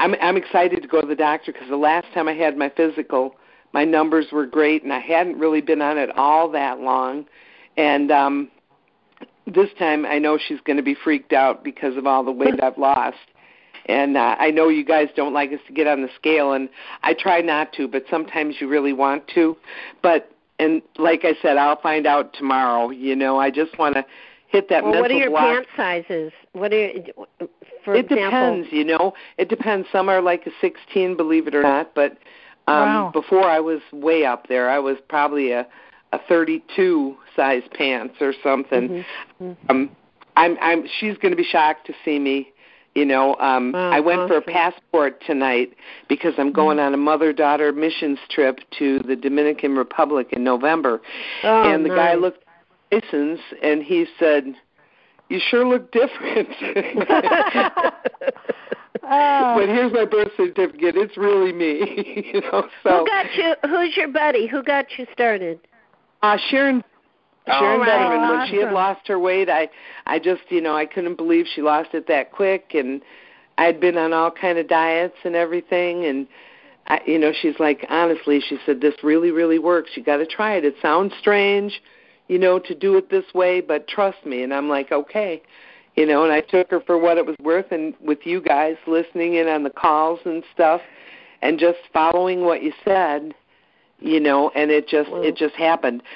I'm excited to go to the doctor because the last time I had my physical, my numbers were great, and I hadn't really been on it all that long. And this time I know she's going to be freaked out because of all the weight I've lost. And I know you guys don't like us to get on the scale, and I try not to, but sometimes you really want to. And like I said, I'll find out tomorrow. I just want to hit that mental block. What are your pant sizes? For it example? Depends, It depends. Some are like a 16, believe it or not, but wow. Before I was way up there. I was probably a 32 size pants or something. Mm-hmm. She's going to be shocked to see me. I went for a passport tonight because I'm going on a mother-daughter missions trip to the Dominican Republic in November. And the guy looked at my license, and he said, "You sure look different." But here's my birth certificate. It's really me. So. Who got you? Who's your buddy? Who got you started? Sharon Betterman. awesome. When she had lost her weight, I just, I couldn't believe she lost it that quick, and I'd been on all kind of diets and everything, and she's like, honestly, she said, this really, really works. You got to try it. It sounds strange, to do it this way, but trust me. And I'm like, okay, and I took her for what it was worth, and with you guys listening in on the calls and stuff, and just following what you said. And it just happened.